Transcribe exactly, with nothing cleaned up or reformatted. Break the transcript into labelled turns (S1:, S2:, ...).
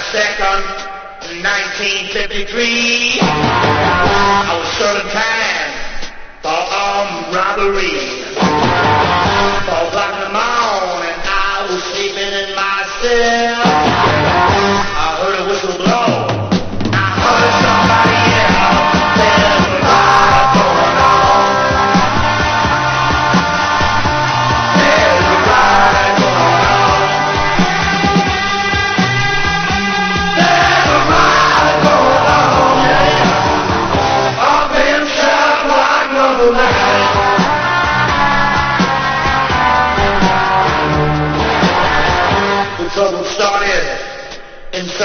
S1: second, nineteen fifty-three, I was serving time for armed robbery. Four o'clock in the morning, I was sleeping in my cell. I heard a whistle blow. I heard somebody yell, "There's a riot going on. There's a riot going on. There's a riot going on, yeah. I've been shot like another night." The trouble started in